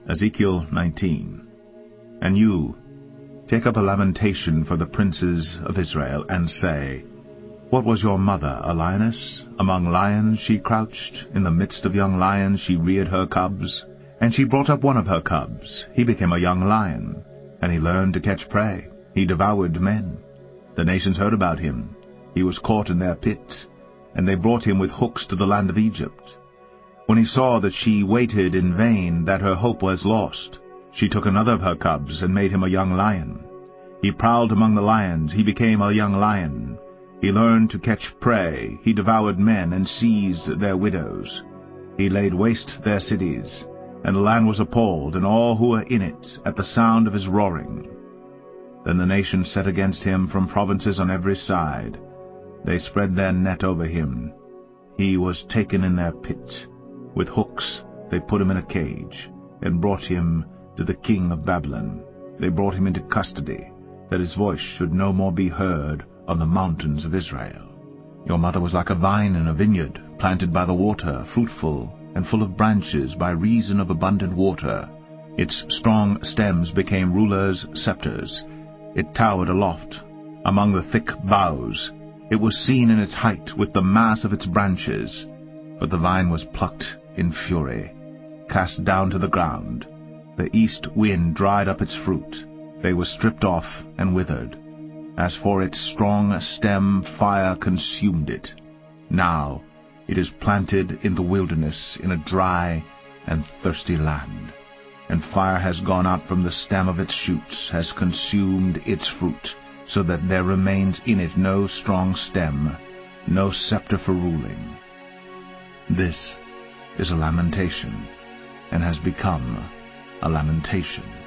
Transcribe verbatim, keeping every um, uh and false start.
Ezekiel nineteen. And you, take up a lamentation for the princes of Israel, and say, What was your mother, a lioness? Among lions she crouched, in the midst of young lions she reared her cubs. And she brought up one of her cubs. He became a young lion, and he learned to catch prey. He devoured men. The nations heard about him. He was caught in their pit, and they brought him with hooks to the land of Egypt. When he saw that she waited in vain, that her hope was lost, she took another of her cubs and made him a young lion. He prowled among the lions. He became a young lion. He learned to catch prey. He devoured men and seized their widows. He laid waste their cities, and the land was appalled, and all who were in it, at the sound of his roaring. Then the nations set against him from provinces on every side. They spread their net over him. He was taken in their pit. With hooks they put him in a cage, and brought him to the king of Babylon. They brought him into custody, that his voice should no more be heard on the mountains of Israel. Your mother was like a vine in a vineyard, planted by the water, fruitful and full of branches by reason of abundant water. Its strong stems became rulers' scepters. It towered aloft among the thick boughs. It was seen in its height with the mass of its branches. But the vine was plucked in fury, cast down to the ground. The east wind dried up its fruit. They were stripped off and withered. As for its strong stem, fire consumed it. Now it is planted in the wilderness, in a dry and thirsty land. And fire has gone out from the stem of its shoots, has consumed its fruit, so that there remains in it no strong stem, no scepter for ruling. This is a lamentation, and has become a lamentation.